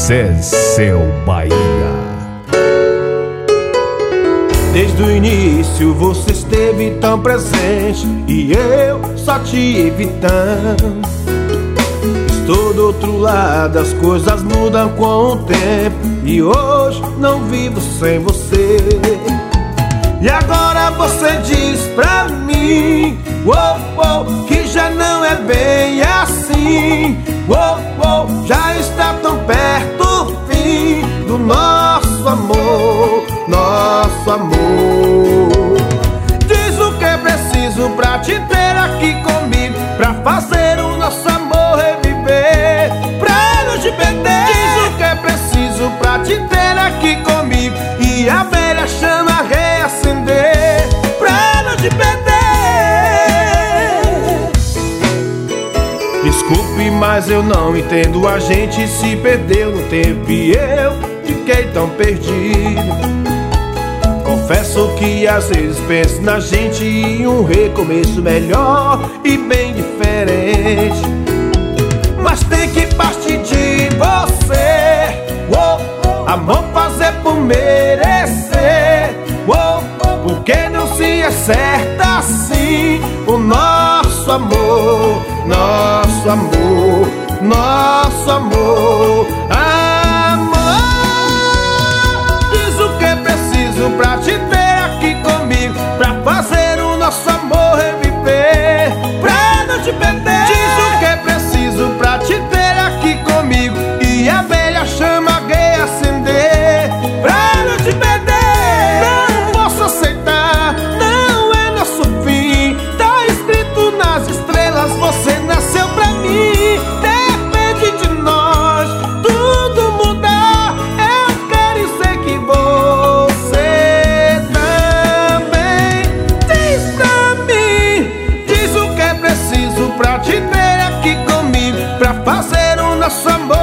Zezéu Bahia. Desde o início você esteve tão presente e eu só te evitando. Estou do outro lado, as coisas mudam com o tempo e hoje não vivo sem você. E agora você diz pra mim, que já não é bem assim. Já está tão perto o fim do nosso amor, nosso amor. Diz o que é preciso pra te ter aqui comigo, pra fazer o nosso amor reviver, pra não te perder. Diz o que é preciso pra te ter aqui comigo e a velha chama reacender, pra não te perder. Desculpe, mas eu não entendo, a gente se perdeu no tempo e eu fiquei tão perdido. Confesso que às vezes penso na gente em um recomeço melhor e bem diferente. Mas tem que partir de você, amor, fazer por merecer, porque não se acerta assim o nosso amor, nosso amor, nosso amor, amor. Diz o que é preciso pra te ter aqui comigo, pra fazer o nosso amor reviver, pra não te perder. Diz o que é preciso pra te ter aqui comigo e a velha chama reacender, pra não te perder. Não posso aceitar, não é nosso fim, tá escrito nas estrelas, você nasceu pra mim. Depende de nós tudo mudar, eu quero ser que você também. Diz pra mim, diz o que é preciso pra te ter aqui comigo, pra fazer o nosso amor